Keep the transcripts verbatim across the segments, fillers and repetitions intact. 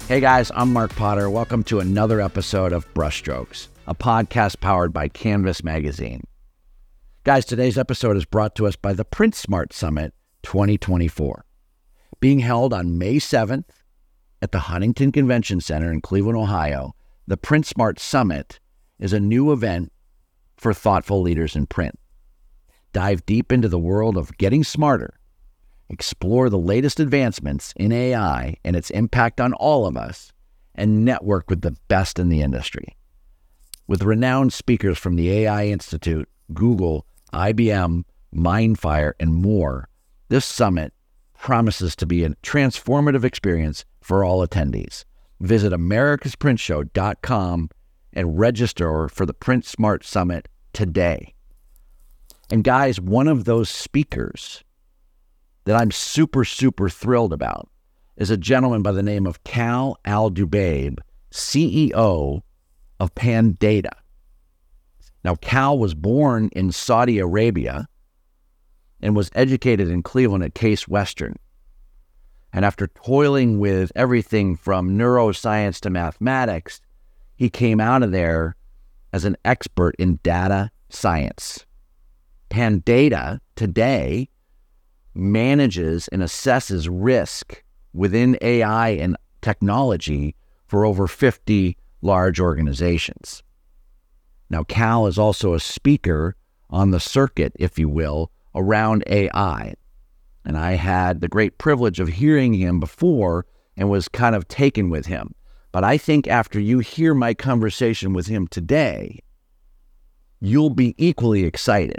Hey guys, I'm Mark Potter. Welcome to another episode of Brushstrokes, a podcast powered by Canvas Magazine. Guys, today's episode is brought to us by the PrintSmart Summit twenty twenty-four. Being held on May seventh at the Huntington Convention Center in Cleveland, Ohio, the PrintSmart Summit is a new event for thoughtful leaders in print. Dive deep into the world of getting smarter. Explore the latest advancements in A I and its impact on all of us, and network with the best in the industry. With renowned speakers from the A I Institute, Google, I B M, Mindfire, and more, this summit promises to be a transformative experience for all attendees. Visit americas print show dot com and register for the PrintSmart Summit today. And guys, one of those speakers that I'm super, super thrilled about is a gentleman by the name of Kal Al-Dubaib, C E O of Pandata. Now, Kal was born in Saudi Arabia and was educated in Cleveland at Case Western. And after toiling with everything from neuroscience to mathematics, he came out of there as an expert in data science. Pandata today manages and assesses risk within A I and technology for over fifty large organizations. Now, Kal is also a speaker on the circuit, if you will, around A I. And I had the great privilege of hearing him before and was kind of taken with him. But I think after you hear my conversation with him today, you'll be equally excited,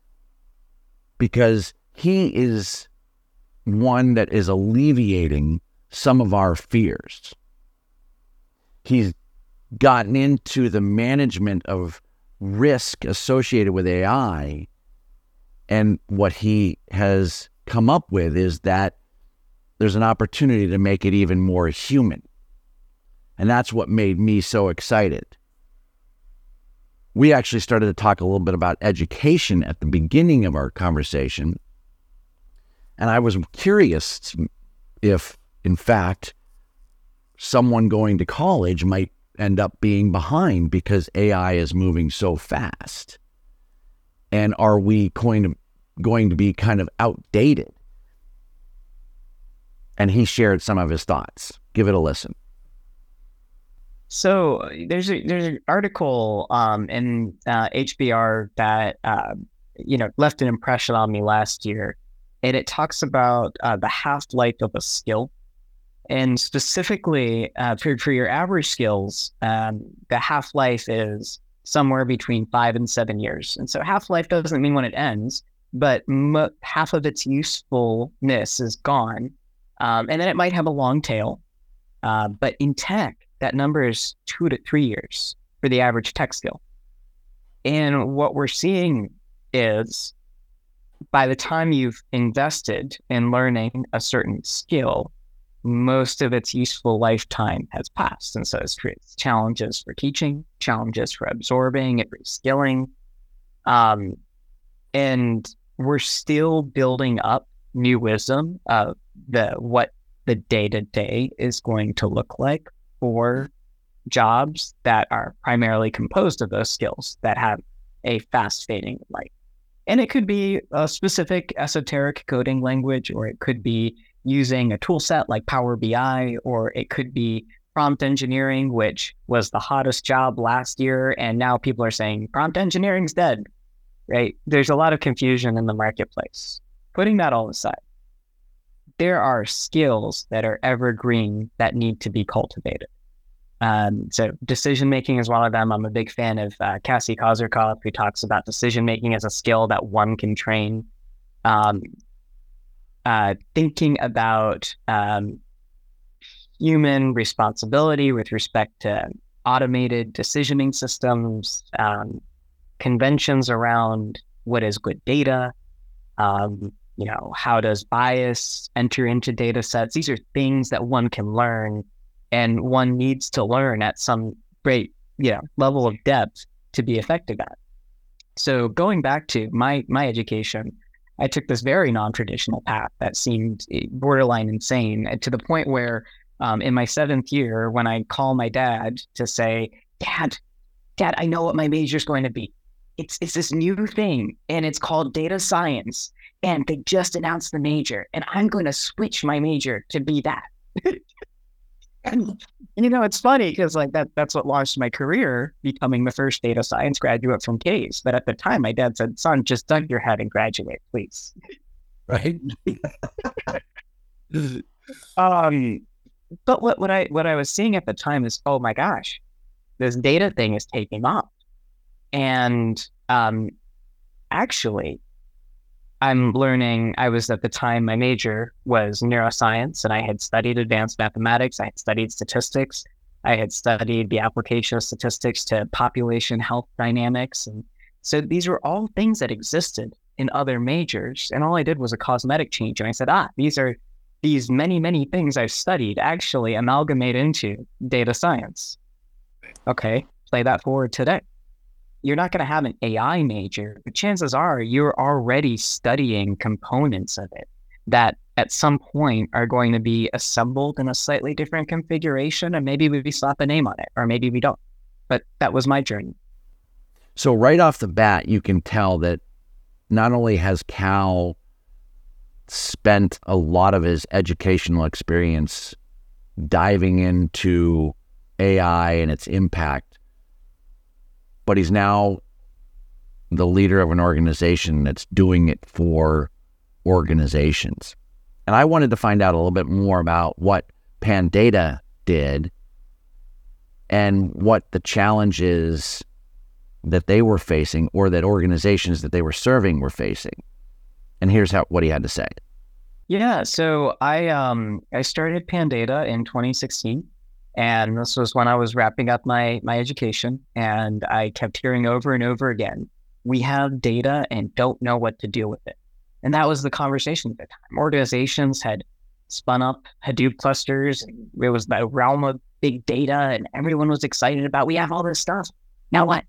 because he is one that is alleviating some of our fears. He's gotten into the management of risk associated with A I, and what he has come up with is that there's an opportunity to make it even more human. And that's what made me so excited. We actually started to talk a little bit about education at the beginning of our conversation. And I was curious if, in fact, someone going to college might end up being behind because A I is moving so fast. And are we going to, going to be kind of outdated? And he shared some of his thoughts. Give it a listen. So there's a there's an article um, in uh, H B R that uh, you know left an impression on me last year. And it talks about uh, the half-life of a skill. And specifically, uh, for, for your average skills, um, the half-life is somewhere between five and seven years. And so half-life doesn't mean when it ends, but m- half of its usefulness is gone. Um, and then it might have a long tail. Uh, but in tech, that number is two to three years for the average tech skill. And what we're seeing is, by the time you've invested in learning a certain skill, most of its useful lifetime has passed. And so it creates challenges for teaching, challenges for absorbing and reskilling. Um, and we're still building up new wisdom of the what the day-to-day is going to look like for jobs that are primarily composed of those skills that have a fast-fading life. And it could be a specific esoteric coding language, or it could be using a tool set like Power B I, or it could be prompt engineering, which was the hottest job last year. And now people are saying prompt engineering's dead, right? There's a lot of confusion in the marketplace. Putting that all aside, there are skills that are evergreen that need to be cultivated. Um, so decision-making is one of them. I'm a big fan of uh, Cassie Kozyrkov, who talks about decision-making as a skill that one can train. Um, uh, thinking about um, human responsibility with respect to automated decisioning systems, um, conventions around what is good data, um, you know, how does bias enter into data sets? These are things that one can learn, and one needs to learn at some great, you know, level of depth to be effective at. So going back to my my education, I took this very non-traditional path that seemed borderline insane, to the point where um, in my seventh year when I call my dad to say, Dad, Dad, I know what my major is going to be. It's it's this new thing, and it's called data science. And they just announced the major, and I'm going to switch my major to be that. And you know, it's funny because like that that's what launched my career, becoming the first data science graduate from Case. But at the time, my dad said, "Son, just duck your head and graduate, please." Right. um, but what what I what I was seeing at the time is, oh my gosh, this data thing is taking off, and um, actually. I'm learning, I was at the time, my major was neuroscience, and I had studied advanced mathematics. I had studied statistics. I had studied the application of statistics to population health dynamics. And so these were all things that existed in other majors. And all I did was a cosmetic change. And I said, ah, these are these many, many things I've studied actually amalgamate into data science. Okay, play that forward today. You're not going to have an A I major, but chances are you're already studying components of it that at some point are going to be assembled in a slightly different configuration. And maybe we slap a name on it, or maybe we don't. But that was my journey. So right off the bat, you can tell that not only has Cal spent a lot of his educational experience diving into A I and its impact, but he's now the leader of an organization that's doing it for organizations. And I wanted to find out a little bit more about what Pandata did and what the challenges that they were facing, or that organizations that they were serving were facing. And here's how what he had to say. Yeah, so I um I started Pandata in twenty sixteen. And this was when I was wrapping up my my education, and I kept hearing over and over again, we have data and don't know what to do with it. And that was the conversation at the time. Organizations had spun up Hadoop clusters, and it was the realm of big data, and everyone was excited about, we have all this stuff. Now what?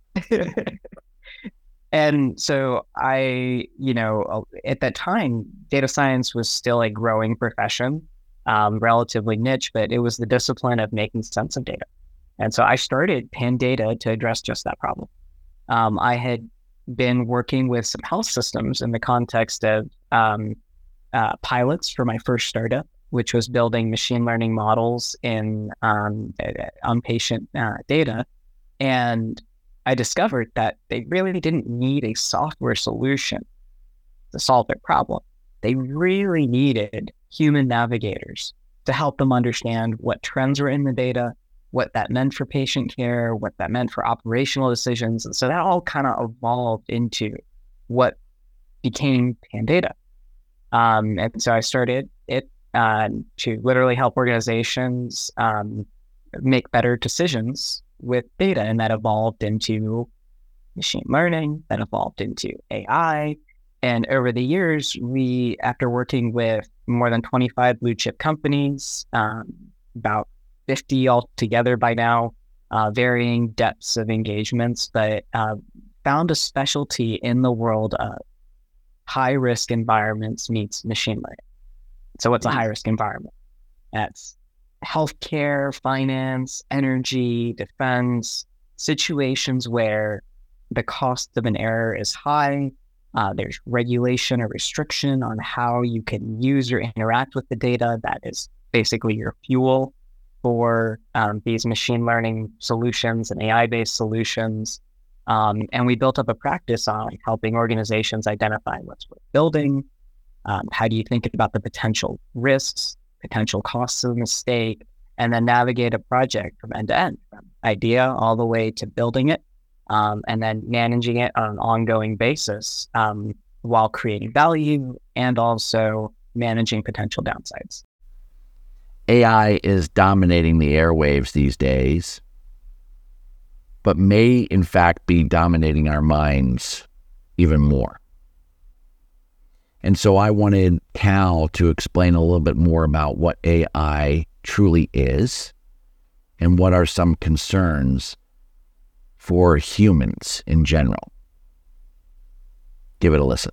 And so I, you know, at that time, data science was still a growing profession. Um, relatively niche, but it was the discipline of making sense of data. And so I started Pandata to address just that problem. Um, I had been working with some health systems in the context of um, uh, pilots for my first startup, which was building machine learning models in um, on patient uh, data. And I discovered that they really didn't need a software solution to solve their problem. They really needed human navigators to help them understand what trends were in the data, what that meant for patient care, what that meant for operational decisions. And so that all kind of evolved into what became Pandata. Um, and so I started it uh, to literally help organizations um, make better decisions with data. And that evolved into machine learning, that evolved into A I. And over the years, we, after working with more than twenty-five blue chip companies, um, about fifty altogether by now, uh, varying depths of engagements, but uh, found a specialty in the world of high risk environments meets machine learning. So what's a high risk environment? That's healthcare, finance, energy, defense, situations where the cost of an error is high. Uh, there's regulation or restriction on how you can use or interact with the data. That is basically your fuel for um, these machine learning solutions and A I-based solutions. Um, and we built up a practice on helping organizations identify what's worth building. Um, how do you think about the potential risks, potential costs of mistake, and then navigate a project from end to end, from idea all the way to building it. Um, and then managing it on an ongoing basis um, while creating value and also managing potential downsides. A I is dominating the airwaves these days, but may in fact be dominating our minds even more. And so I wanted Cal to explain a little bit more about what A I truly is and what are some concerns for humans in general. Give it a listen.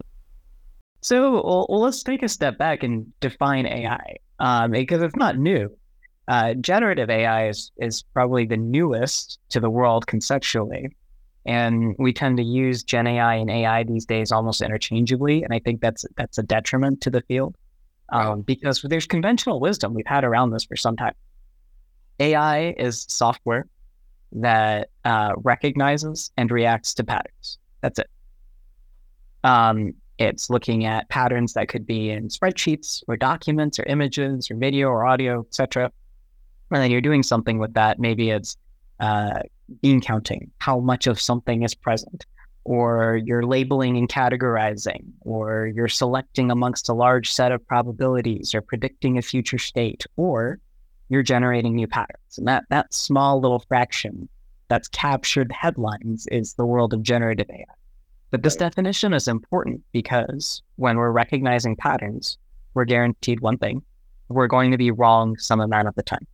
So well, let's take a step back and define A I, um, because it's not new. Uh, generative A I is, is probably the newest to the world conceptually. And we tend to use Gen A I and A I these days almost interchangeably. And I think that's that's a detriment to the field um, because there's conventional wisdom we've had around this for some time. A I is software that uh, recognizes and reacts to patterns. That's it. Um, it's looking at patterns that could be in spreadsheets or documents or images or video or audio, et cetera. And then you're doing something with that. Maybe it's uh, bean counting, how much of something is present, or you're labeling and categorizing, or you're selecting amongst a large set of probabilities or predicting a future state, or you're generating new patterns. And that, that small little fraction that's captured headlines is the world of generative A I. But this definition is important because when we're recognizing patterns, we're guaranteed one thing: we're going to be wrong some amount of the time.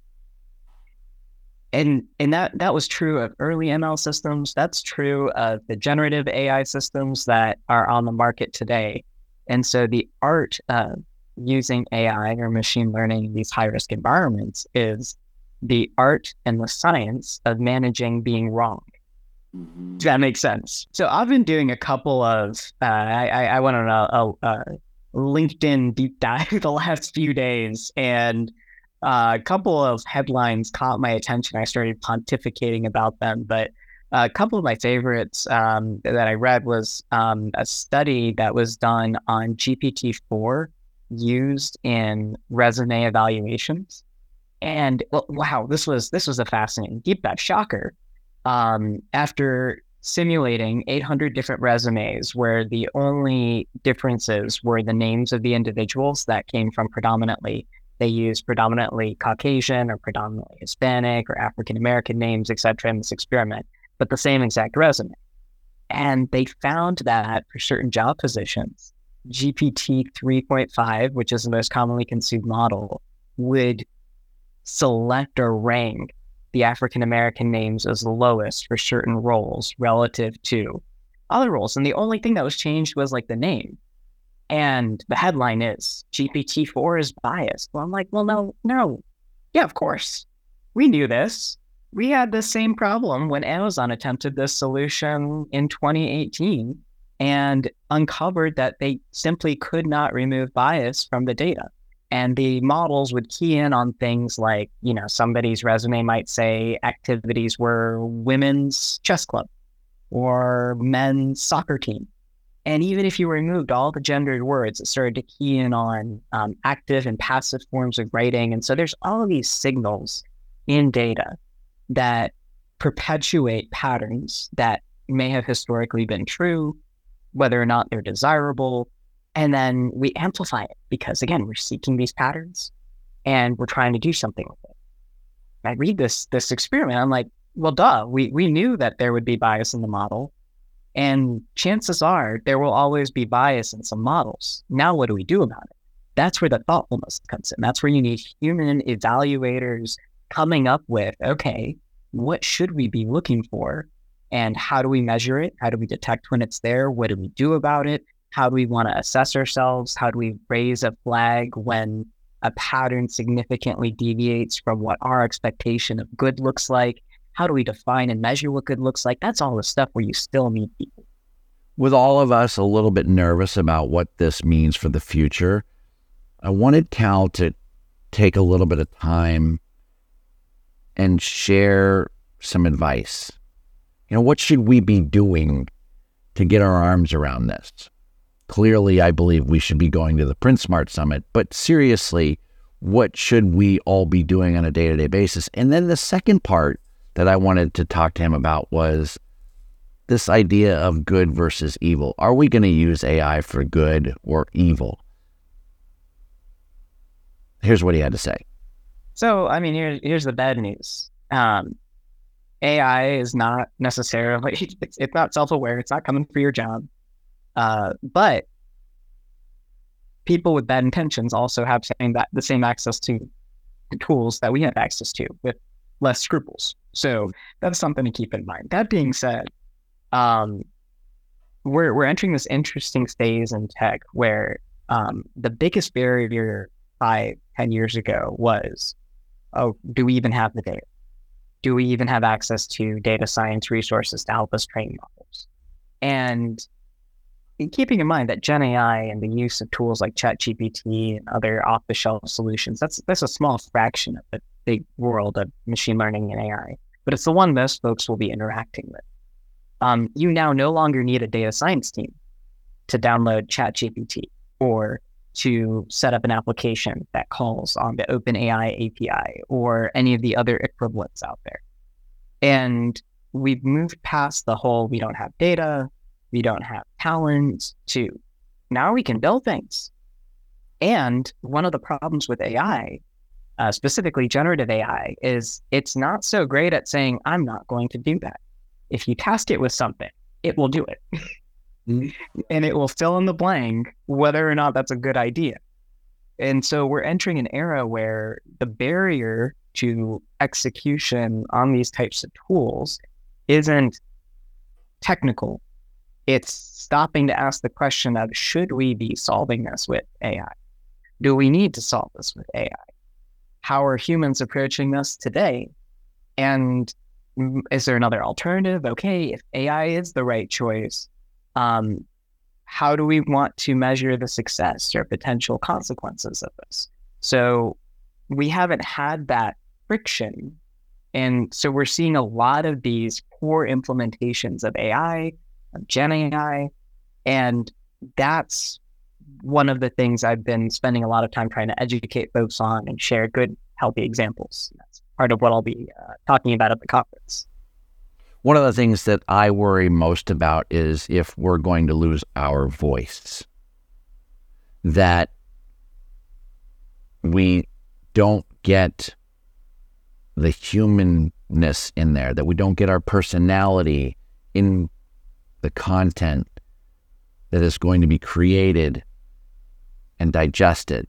And and that that was true of early M L systems. That's true of the generative A I systems that are on the market today. And so the art of using A I or machine learning in these high-risk environments is the art and the science of managing being wrong. Mm-hmm. Does that make sense? So I've been doing a couple of, uh, I, I went on a, a, a LinkedIn deep dive the last few days, and uh, a couple of headlines caught my attention. I started pontificating about them, but a couple of my favorites um, that I read was um, a study that was done on G P T four used in resume evaluations. And well, wow, this was this was a fascinating deep dive. Shocker. Um, after simulating eight hundred different resumes where the only differences were the names of the individuals that came from predominantly, they used predominantly Caucasian or predominantly Hispanic or African-American names, et cetera in this experiment, but the same exact resume. And they found that for certain job positions, G P T three point five, which is the most commonly consumed model, would select or rank the African-American names as the lowest for certain roles relative to other roles. And the only thing that was changed was like the name. And the headline is G P T four is biased. Well, I'm like, well, no, no. Yeah, of course. We knew this. We had the same problem when Amazon attempted this solution in twenty eighteen and uncovered that they simply could not remove bias from the data. And the models would key in on things like, you know, somebody's resume might say activities were women's chess club or men's soccer team. And even if you removed all the gendered words, it started to key in on um, active and passive forms of writing. And so there's all of these signals in data that perpetuate patterns that may have historically been true, whether or not they're desirable. And then we amplify it because, again, we're seeking these patterns and we're trying to do something with it. I read this this experiment. I'm like, well, duh, we, we knew that there would be bias in the model. And chances are there will always be bias in some models. Now, what do we do about it? That's where the thoughtfulness comes in. That's where you need human evaluators coming up with, okay, what should we be looking for? And how do we measure it? How do we detect when it's there? What do we do about it? How do we want to assess ourselves? How do we raise a flag when a pattern significantly deviates from what our expectation of good looks like? How do we define and measure what good looks like? That's all the stuff where you still need people. With all of us a little bit nervous about what this means for the future, I wanted Cal to take a little bit of time and share some advice. You know, what should we be doing to get our arms around this? Clearly, I believe we should be going to the PrintSmart Summit, but seriously, what should we all be doing on a day-to-day basis? And then the second part that I wanted to talk to him about was this idea of good versus evil. Are we going to use A I for good or evil? Here's what he had to say. So, I mean, here's, here's the bad news. Um, A I is not necessarily, it's, it's not self-aware. It's not coming for your job. Uh, but people with bad intentions also have same, that, the same access to the tools that we have access to with less scruples. So that's something to keep in mind. That being said, um, we're we're entering this interesting phase in tech where um, the biggest barrier five, ten years ago was oh, do we even have the data? Do we even have access to data science resources to help us train models? And keeping in mind that Gen A I and the use of tools like ChatGPT and other off-the-shelf solutions, that's that's a small fraction of the big world of machine learning and A I, but it's the one most folks will be interacting with. Um, you now no longer need a data science team to download ChatGPT or to set up an application that calls on the OpenAI A P I or any of the other equivalents out there. And we've moved past the whole, we don't have data, we don't have talent, to now we can build things. And one of the problems with A I, uh, specifically generative A I, is it's not so great at saying, I'm not going to do that. If you task it with something, it will do it. Mm-hmm. And it will fill in the blank whether or not that's a good idea. And so we're entering an era where the barrier to execution on these types of tools isn't technical. It's stopping to ask the question of, should we be solving this with A I? Do we need to solve this with A I? How are humans approaching this today? And is there another alternative? Okay, if A I is the right choice, um, how do we want to measure the success or potential consequences of this? So we haven't had that friction. And so we're seeing a lot of these poor implementations of A I, of Gen A I, and that's one of the things I've been spending a lot of time trying to educate folks on and share good, healthy examples. That's part of what I'll be uh, talking about at the conference. One of the things that I worry most about is if we're going to lose our voice, that we don't get the humanness in there, that we don't get our personality in the content that is going to be created and digested.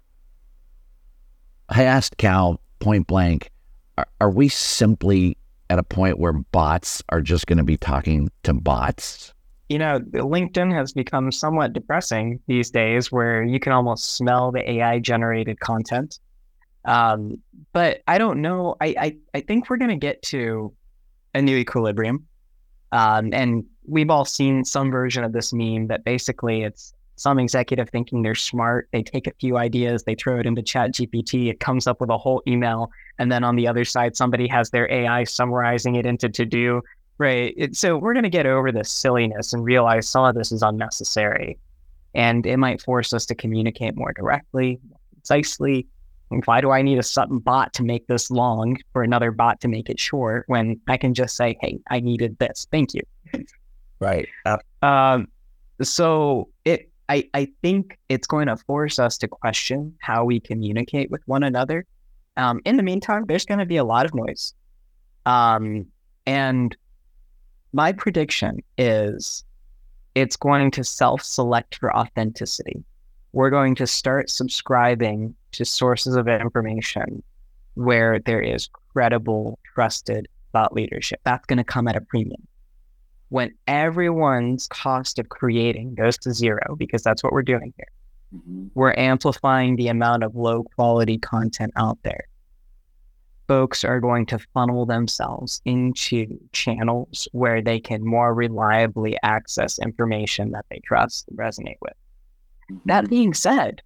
I asked Cal point blank, are, are we simply at a point where bots are just going to be talking to bots? You know, LinkedIn has become somewhat depressing these days, where you can almost smell the A I generated content. Um, but I don't know. I, I, I think we're going to get to a new equilibrium. Um, and we've all seen some version of this meme that basically it's some executive thinking they're smart. They take a few ideas, they throw it into ChatGPT, it comes up with a whole email. And then on the other side, somebody has their A I summarizing it into to-do, right? It, so we're going to get over this silliness and realize some of this is unnecessary. And it might force us to communicate more directly, more concisely. And why do I need a Sutton bot to make this long for another bot to make it short when I can just say, hey, I needed this. Thank you. Right. Uh, um, so it, I, I think it's going to force us to question how we communicate with one another. Um, in the meantime, there's going to be a lot of noise. Um, and my prediction is it's going to self-select for authenticity. We're going to start subscribing to sources of information where there is credible, trusted thought leadership. That's going to come at a premium. When everyone's cost of creating goes to zero, because that's what we're doing here, mm-hmm. we're amplifying the amount of low quality content out there. Folks are going to funnel themselves into channels where they can more reliably access information that they trust and resonate with. Mm-hmm. That being said,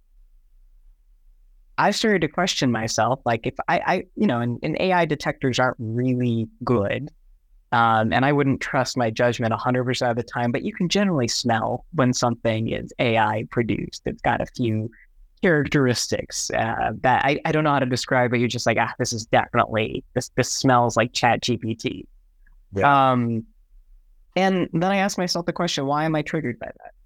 I've started to question myself, like if I, I you know, and, and A I detectors aren't really good. Um, and I wouldn't trust my judgment one hundred percent of the time, but you can generally smell when something is A I produced. It's got a few characteristics uh, that I, I don't know how to describe, but you're just like, ah, this is definitely, this this smells like ChatGPT. Yeah. Um, and then I ask myself the question, why am I triggered by that?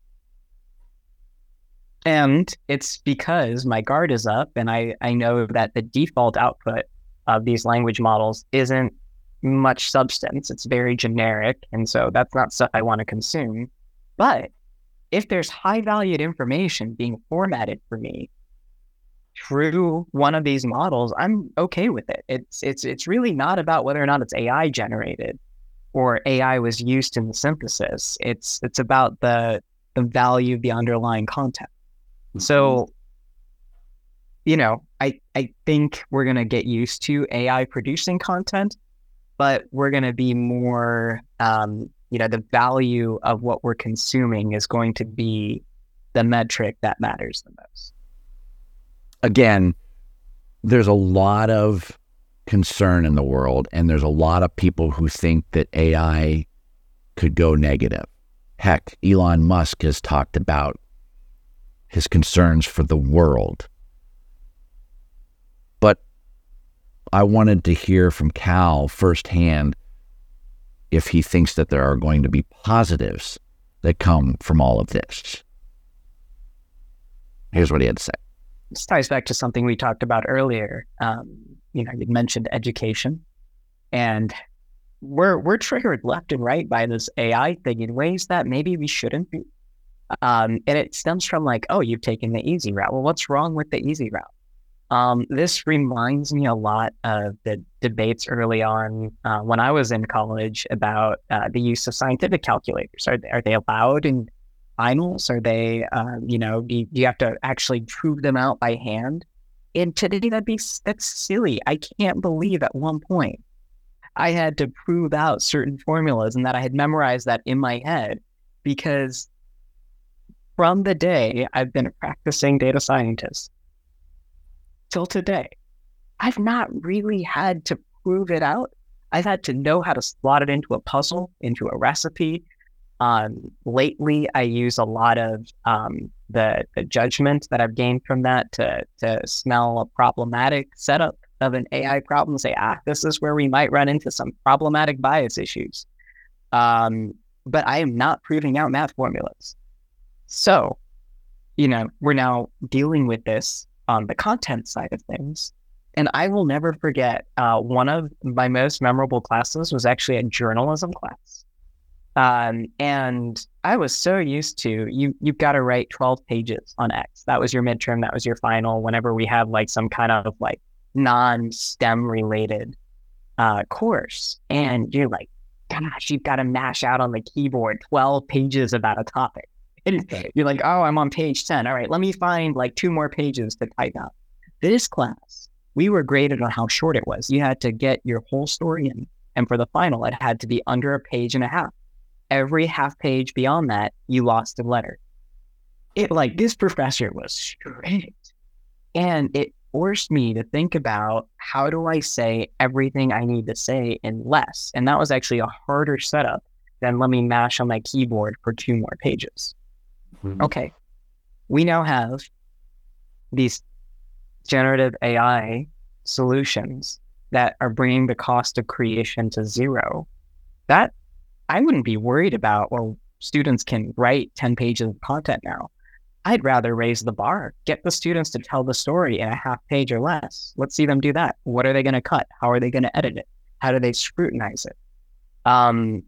And it's because my guard is up, and I, I know that the default output of these language models isn't much substance. It's very generic. And so that's not stuff I want to consume. But if there's high valued information being formatted for me through one of these models, I'm okay with it. It's it's it's really not about whether or not it's A I generated or A I was used in the synthesis. It's it's about the the value of the underlying content. Mm-hmm. So, you know, I, I think we're going to get used to A I producing content, but we're going to be more, um, you know, the value of what we're consuming is going to be the metric that matters the most. Again, there's a lot of concern in the world, and there's a lot of people who think that A I could go negative. Heck, Elon Musk has talked about his concerns for the world. But I wanted to hear from Cal firsthand if he thinks that there are going to be positives that come from all of this. Here's what he had to say. This ties back to something we talked about earlier. Um, you know, you mentioned education, and we're we're triggered left and right by this A I thing in ways that maybe we shouldn't be. Um, and it stems from like, oh, you've taken the easy route. Well, what's wrong with the easy route? Um, this reminds me a lot of the debates early on uh, when I was in college about uh, the use of scientific calculators. Are they, are they allowed in finals? Are they, uh, you know, do you, do you have to actually prove them out by hand? And today that'd be, that's silly. I can't believe at one point I had to prove out certain formulas and that I had memorized that in my head, because from the day I've been a practicing data scientist till today, I've not really had to prove it out. I've had to know how to slot it into a puzzle, into a recipe. Um, lately, I use a lot of um, the, the judgment that I've gained from that to, to smell a problematic setup of an A I problem and say, ah, this is where we might run into some problematic bias issues. Um, but I am not proving out math formulas. So, you know, we're now dealing with this on the content side of things. And I will never forget, uh, one of my most memorable classes was actually a journalism class. Um, and I was so used to, you, you've got to write twelve pages on X. That was your midterm. That was your final. Whenever we have like some kind of like non-STEM related uh, course. And you're like, gosh, you've got to mash out on the keyboard twelve pages about a topic. And you're like, oh, I'm on page ten. All right, let me find like two more pages to type out. This class, we were graded on how short it was. You had to get your whole story in. And for the final, it had to be under a page and a half. Every half page beyond that, you lost a letter. It like, this professor was strict. And it forced me to think about, how do I say everything I need to say in less? And that was actually a harder setup than let me mash on my keyboard for two more pages. Mm-hmm. Okay, we now have these generative A I solutions that are bringing the cost of creation to zero. That I wouldn't be worried about, well, students can write ten pages of content now. I'd rather raise the bar, get the students to tell the story in a half page or less. Let's see them do that. What are they going to cut? How are they going to edit it? How do they scrutinize it? Um,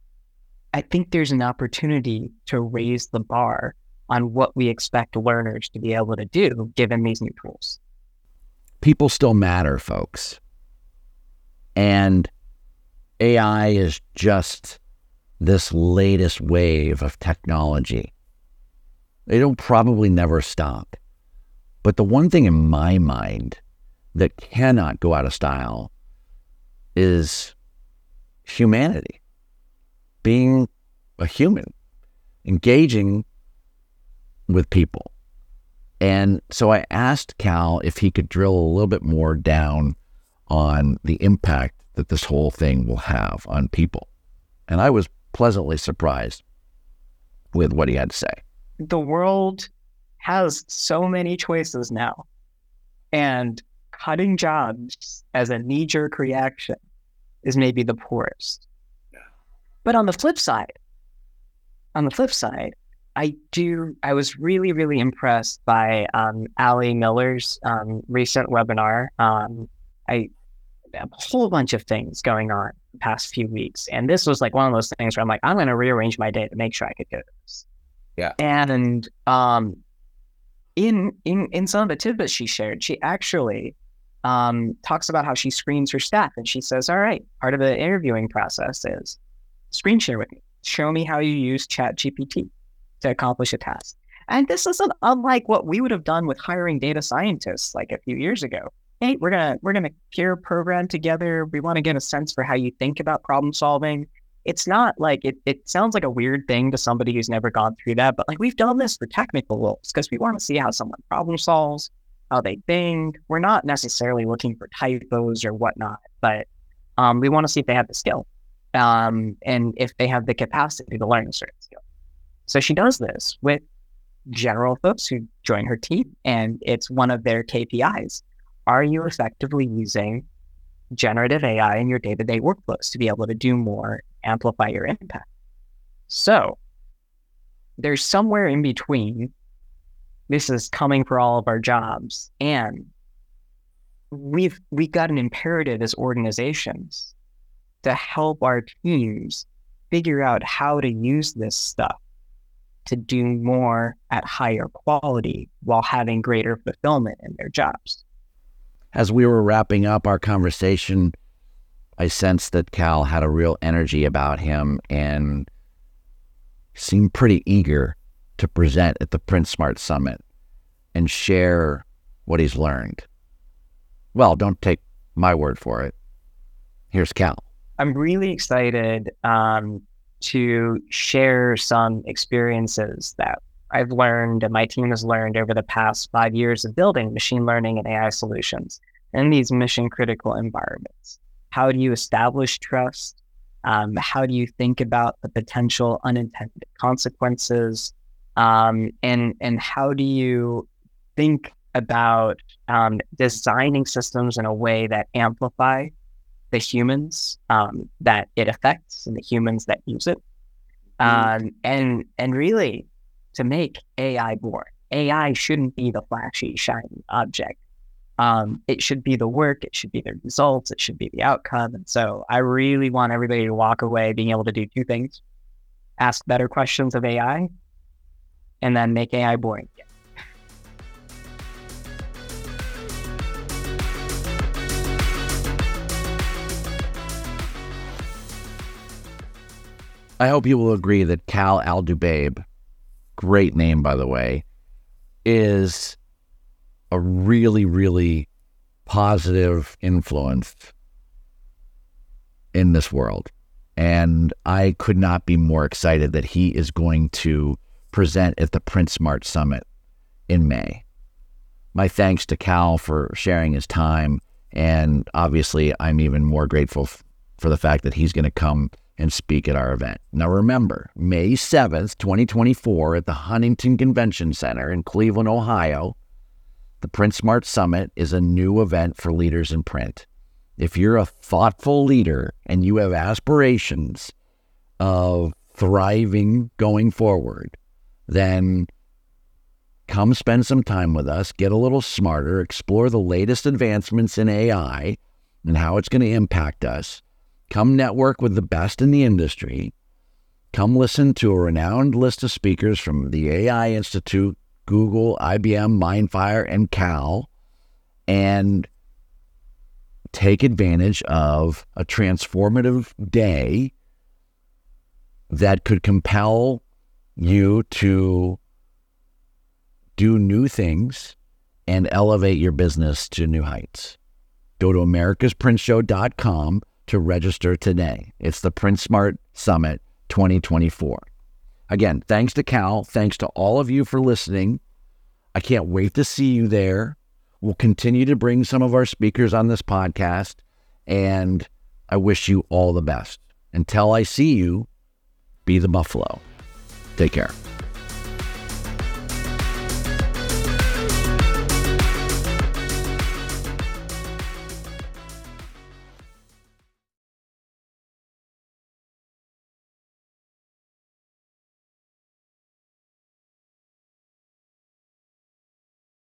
I think there's an opportunity to raise the bar on what we expect learners to be able to do given these new tools. People still matter, folks. And A I is just this latest wave of technology. It'll probably never stop. But the one thing in my mind that cannot go out of style is humanity. Being a human, engaging with people. And so I asked Cal if he could drill a little bit more down on the impact that this whole thing will have on people. And I was pleasantly surprised with what he had to say. The world has so many choices now, and cutting jobs as a knee-jerk reaction is maybe the poorest. Yeah. But on the flip side, on the flip side, I do, I was really, really impressed by um, Ali Miller's um, recent webinar. Um, I a whole bunch of things going on the past few weeks. And this was like one of those things where I'm like, I'm going to rearrange my day to make sure I could go to this. Yeah. And um, in, in, in some of the tidbits she shared, she actually um, talks about how she screens her staff. And she says, all right, part of the interviewing process is screen share with me. Show me how you use ChatGPT to accomplish a task. And this isn't unlike what we would have done with hiring data scientists like a few years ago. Hey, we're gonna we're gonna peer program together. We want to get a sense for how you think about problem solving. It's not like it, it sounds like a weird thing to somebody who's never gone through that, but like we've done this for technical roles because we want to see how someone problem solves, how they think. We're not necessarily looking for typos or whatnot, but um, we want to see if they have the skill um, and if they have the capacity to learn a certain skill. So she does this with general folks who join her team, and it's one of their K P Is. Are you effectively using generative A I in your day-to-day workflows to be able to do more, amplify your impact? So there's somewhere in between. This is coming for all of our jobs, and we've we got an imperative as organizations to help our teams figure out how to use this stuff to do more at higher quality while having greater fulfillment in their jobs. As we were wrapping up our conversation, I sensed that Cal had a real energy about him and seemed pretty eager to present at the Print Smart Summit and share what he's learned. Well, don't take my word for it. Here's Cal. I'm really excited um, to share some experiences that I've learned and my team has learned over the past five years of building machine learning and A I solutions in these mission critical environments. How do you establish trust? Um, how do you think about the potential unintended consequences? Um, and, and how do you think about um, designing systems in a way that amplify the humans um, that it affects and the humans that use it? Um, and, and really, to make A I boring. A I shouldn't be the flashy, shiny object. Um, it should be the work, it should be the results, it should be the outcome. And so I really want everybody to walk away being able to do two things: ask better questions of A I, and then make A I boring. I hope you will agree that Cal Al-Dubaib, great name, by the way, is a really, really positive influence in this world. And I could not be more excited that he is going to present at the Print Smart Summit in May. My thanks to Cal for sharing his time. And obviously, I'm even more grateful f- for the fact that he's going to come and speak at our event. Now remember, May seventh, twenty twenty-four at the Huntington Convention Center in Cleveland, Ohio, the Print Smart Summit is a new event for leaders in print. If you're a thoughtful leader and you have aspirations of thriving going forward, then come spend some time with us, get a little smarter, explore the latest advancements in A I and how it's going to impact us. Come network with the best in the industry. Come listen to a renowned list of speakers from the A I Institute, Google, I B M, Mindfire, and Cal, and take advantage of a transformative day that could compel you to do new things and elevate your business to new heights. Go to americas print show dot com to register today. It's the Print Smart Summit twenty twenty-four. Again, thanks to Cal. Thanks to all of you for listening. I can't wait to see you there. We'll continue to bring some of our speakers on this podcast, and I wish you all the best. Until I see you, be the Buffalo. Take care.